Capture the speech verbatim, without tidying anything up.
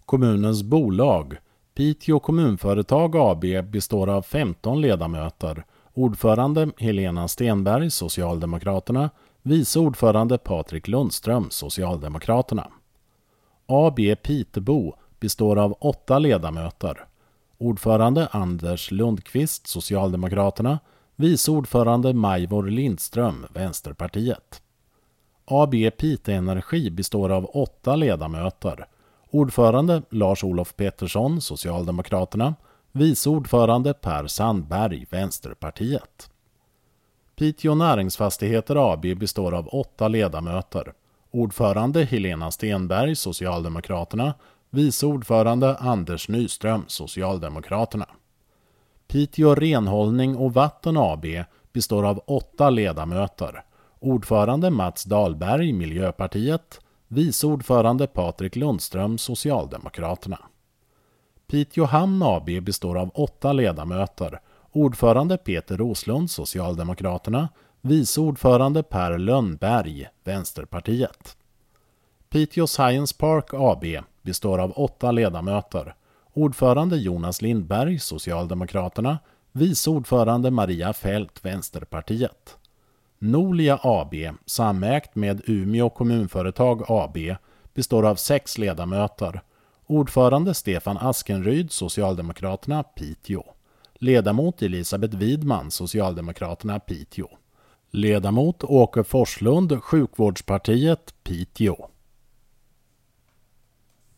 Kommunens bolag. Piteå kommunföretag A B består av femton ledamöter. Ordförande Helena Stenberg, Socialdemokraterna. Vice ordförande Patrik Lundström, Socialdemokraterna. A B Pitebo består av åtta ledamöter. Ordförande Anders Lundqvist, Socialdemokraterna. Vice ordförande Majvor Lindström, Vänsterpartiet. A B Pite Energi består av åtta ledamöter. Ordförande Lars-Olof Pettersson, Socialdemokraterna. Vice ordförande Per Sandberg, Vänsterpartiet. Piteå Näringsfastigheter A B består av åtta ledamöter. Ordförande Helena Stenberg, Socialdemokraterna. Vice ordförande Anders Nyström, Socialdemokraterna. Piteå Renhållning och Vatten A B består av åtta ledamöter. Ordförande Mats Dahlberg, Miljöpartiet. Vice ordförande Patrik Lundström, Socialdemokraterna. Piteå Hamn A B består av åtta ledamöter. Ordförande Peter Roslund, Socialdemokraterna. Vice ordförande Per Lönnberg, Vänsterpartiet. Piteå Science Park A B består av åtta ledamöter. Ordförande Jonas Lindberg, Socialdemokraterna. Vice ordförande Maria Fält, Vänsterpartiet. Nolia A B, samägt med Umeå kommunföretag A B, består av sex ledamöter. Ordförande Stefan Askenryd, Socialdemokraterna, Piteå. Ledamot Elisabeth Widman, Socialdemokraterna, Piteå. Ledamot Åke Forslund, Sjukvårdspartiet, Piteå.